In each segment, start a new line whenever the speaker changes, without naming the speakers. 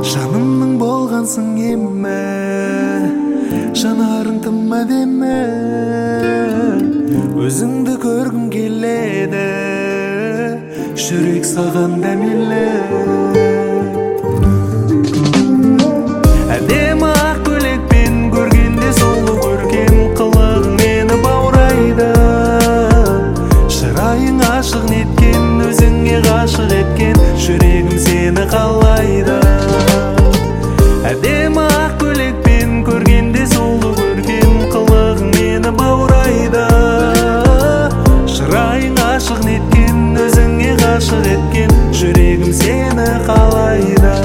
Жанымның болғансың еме, жанарың тым әдемі, өзіңді көргім келеді, жүрек саған дәмелі. Әдемі ақ көйлекпен көргенде сұлу көркем қылығың мені баурайды. Шырайың ашық неткен, өзіңе ғашық еткен, жүрегім сені қалайды. Әдемі ақ көйлекпен көргенде сұлу көркем қылығың мені баурайды. Шырайың ашық неткен, өзіңе ғашық еткен, жүрегім сені қалайды.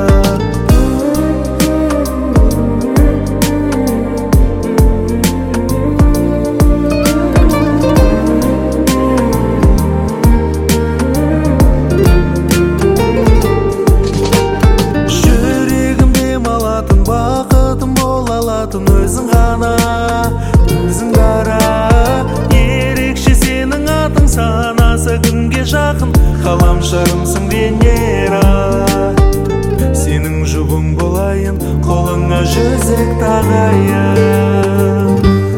Өзің ғана, өзің дара, ерекше сенің атың санасы күнге жақын, ғаламшарымсың Венера. Сенің жұбың болайын, қолыңа жүзік тағайын.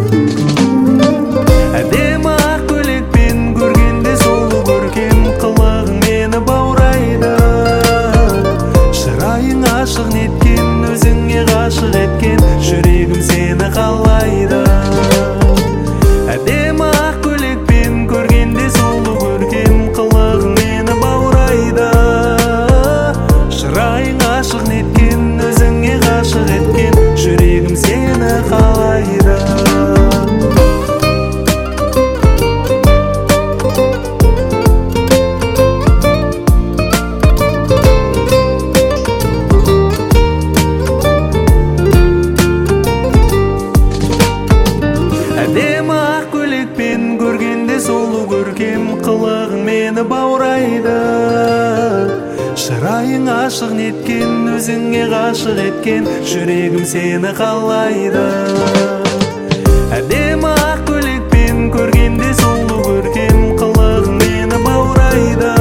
Әдемі ақ көйлекпен көргенде сұлу көркем қылығың мені баурайды. Шырайың ашық неткен, өзіңе ғашық еткен, жүрегім сені қалайды. Әдемі ақ көйлекпен көргенде сұлу көркем қылығың мені баурайды. Шырайың ашық неткен, өзіңе ғашық еткен, жүрегім сені қалайды. Әдемі ақ көйлекпен көргенде сұлу көркем қылығың мені баурайды. Шырайың ашық неткен, өзіңе ғашық еткен, жүрегім сені қалайды. Әдемі ақ көйлекпен көргенде сұлу көркем қылығың мені баурайды.